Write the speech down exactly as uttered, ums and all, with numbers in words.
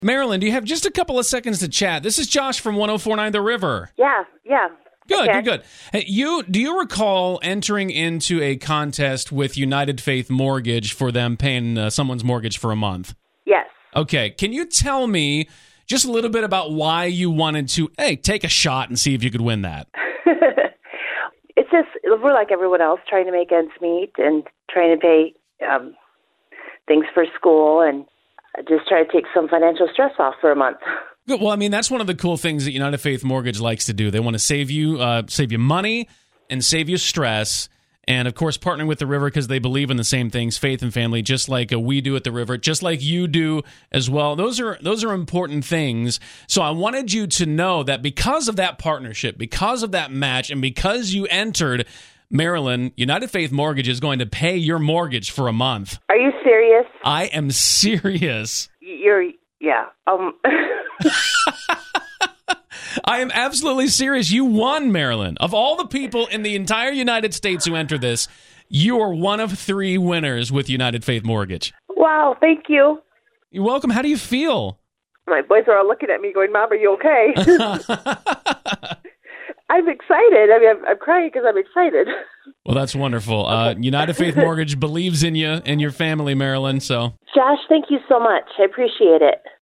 Marilyn, do you have just a couple of seconds to chat? This is Josh from one oh four point nine The River. Yeah, yeah. Good, Okay. good, good. Hey, you do you recall entering into a contest with United Faith Mortgage for them paying uh, someone's mortgage for a month? Yes. Okay, can you tell me just a little bit about why you wanted to, hey, take a shot and see if you could win that? It's just, we're like everyone else, trying to make ends meet and trying to pay um, things for school and just try to take some financial stress off for a month. Good. Well, I mean, that's one of the cool things that United Faith Mortgage likes to do. They want to save you, uh, save you money and save you stress. And, of course, partnering with the River because they believe in the same things, faith and family, just like uh, we do at the River, just like you do as well. Those are those are important things. So I wanted you to know that because of that partnership, because of that match, and because you entered, Marilyn, United Faith Mortgage is going to pay your mortgage for a month. Are you serious? I am serious. You're, yeah. Um. I am absolutely serious. You won, Marilyn. Of all the people in the entire United States who enter this, you are one of three winners with United Faith Mortgage. Wow, thank you. You're welcome. How do you feel? My boys are all looking at me going, Mom, are you okay? I'm excited. I mean, I'm, I'm crying because I'm excited. Well, that's wonderful. Uh, United Faith Mortgage believes in you and your family, Marilyn. So, Josh, thank you so much. I appreciate it.